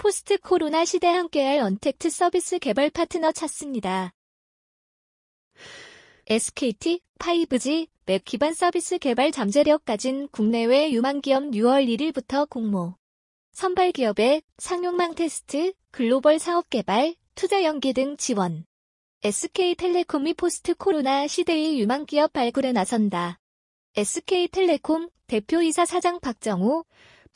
포스트 코로나 시대 함께할 언택트 서비스 개발 파트너 찾습니다. SKT, 5G, 맥 기반 서비스 개발 잠재력 가진 국내외 유망 기업 6월 1일부터 공모. 선발 기업의 상용망 테스트, 글로벌 사업 개발, 투자 연계 등 지원. SK텔레콤이 포스트 코로나 시대의 유망 기업 발굴에 나선다. SK텔레콤 대표이사 사장 박정우,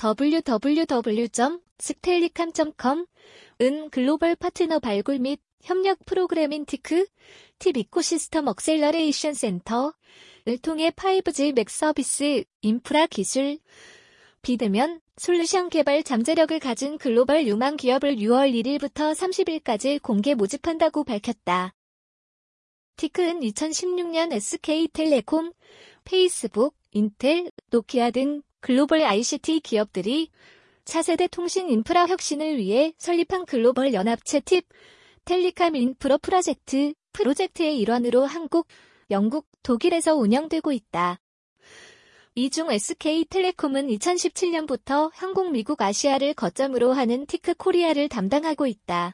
www.stellicom.com/은 글로벌 파트너 발굴 및 협력 프로그램인 TIC, 팁 이코시스템 억셀러레이션 센터를 통해 5G 맥 서비스, 인프라 기술, 비대면, 솔루션 개발 잠재력을 가진 글로벌 유망 기업을 6월 1일부터 30일까지 공개 모집한다고 밝혔다. TIC은 2016년 SK텔레콤, 페이스북, 인텔, 노키아 등 글로벌 ICT 기업들이 차세대 통신 인프라 혁신을 위해 설립한 글로벌 연합체 팁, 텔리컴 인프라 프로젝트의 일환으로 한국, 영국, 독일에서 운영되고 있다. 이 중 SK텔레콤은 2017년부터 한국, 미국, 아시아를 거점으로 하는 티크 코리아를 담당하고 있다.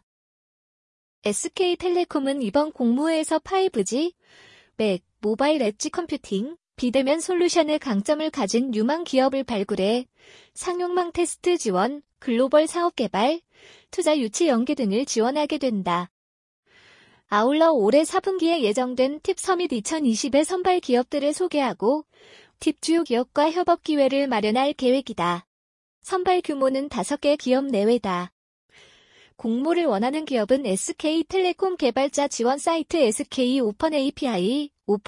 SK텔레콤은 이번 공모에서 5G, 맥, 모바일 엣지 컴퓨팅, 비대면 솔루션의 강점을 가진 유망 기업을 발굴해 상용망 테스트 지원, 글로벌 사업 개발, 투자 유치 연계 등을 지원하게 된다. 아울러 올해 4분기에 예정된 팁 서밋 2020의 선발 기업들을 소개하고 팁 주요 기업과 협업 기회를 마련할 계획이다. 선발 규모는 5개 기업 내외다. 공모를 원하는 기업은 SK텔레콤 개발자 지원 사이트 SK 오픈 API,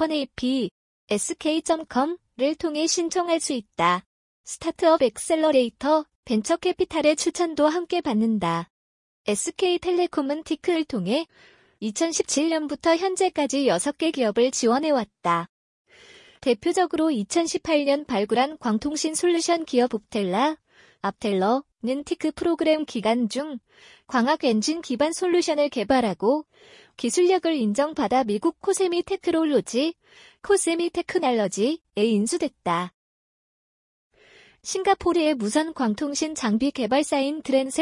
sk.com.를 통해 신청할 수 있다. 스타트업 엑셀러레이터, 벤처 캐피탈의 추천도 함께 받는다. SK텔레콤은 TIC를 통해 2017년부터 현재까지 6개 기업을 지원해왔다. 대표적으로 2018년 발굴한 광통신 솔루션 기업 앞텔러는 TIC 프로그램 기간 중 광학 엔진 기반 솔루션을 개발하고 기술력을 인정받아 미국 코세미 테크놀로지에 인수됐다. 싱가포르의 무선 광통신 장비 개발사인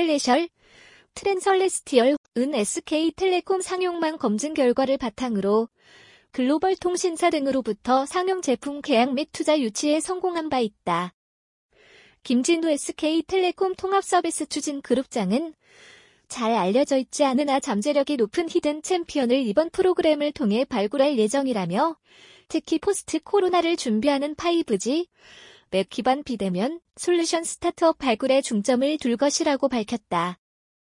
트랜설레스티얼은 SK텔레콤 상용망 검증 결과를 바탕으로 글로벌 통신사 등으로부터 상용 제품 계약 및 투자 유치에 성공한 바 있다. 김진우 SK텔레콤 통합서비스 추진 그룹장은 잘 알려져 있지 않으나 잠재력이 높은 히든 챔피언을 이번 프로그램을 통해 발굴할 예정이라며 특히 포스트 코로나를 준비하는 5G, 맥 기반 비대면, 솔루션 스타트업 발굴에 중점을 둘 것이라고 밝혔다.